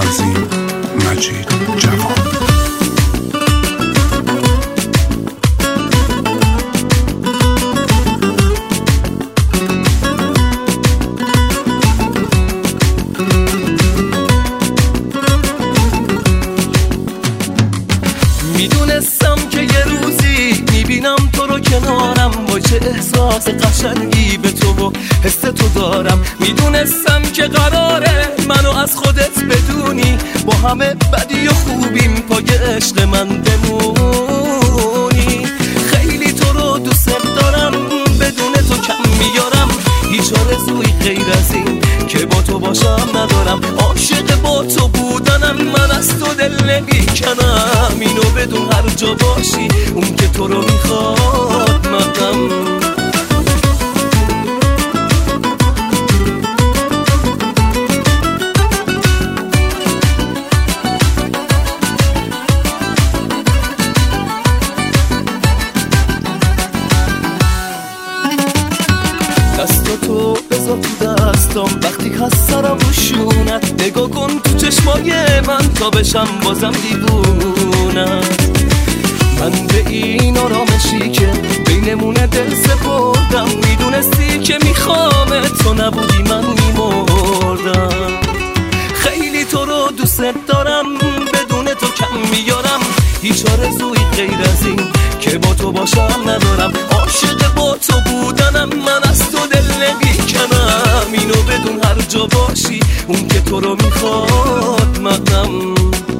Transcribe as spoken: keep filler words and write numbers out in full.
تنظیم مجید جوان. میدونستم که یه روزی میبینم تو رو کنارم، با چه احساس قشنگی به تو و حس تو دارم. میدونستم که قراره منو از خودت بدونی، با همه بدی و خوبیم پای عشق من بمونی. خیلی تو رو دوست دارم، بدون تو کم میارم، هیچ آرزویی غیر از این که با تو باشم ندارم. عاشق با تو بودنم، من از تو دل نمیکنم، اینو بدون هر جا باشی اون که تو رو میخواد منم. دست تو بذار تو دستم وقتی هست سرم رو شونت، نگاه کن تو چشمای من تا بشم بازم دیوونت. من به این آرامشی که بینمونه دل سپردم، میدونستی که میخوامه، تو نبودی من میمردم. خیلی تو رو دوست دارم، بدون تو کم میارم، هیچ آرزویی غیر از این که با تو باشم ندارم. عاشق با تو بودنم، من از تو دل نمیکنم، اینو بدون هر جا باشی اون که تو رو میخواد منم.